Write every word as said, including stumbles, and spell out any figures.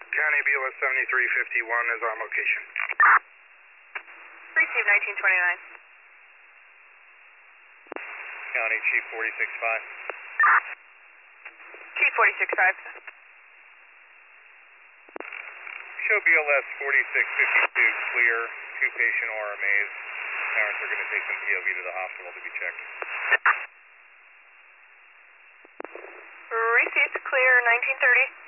County B L S seventy-three fifty-one is on location. Receive nineteen twenty-nine. County Chief forty-six five. Chief forty-six five. Show B L S forty-six fifty-two clear, two patient R M As. Parents are going to take them P O V to the hospital to be checked. Received clear nineteen thirty.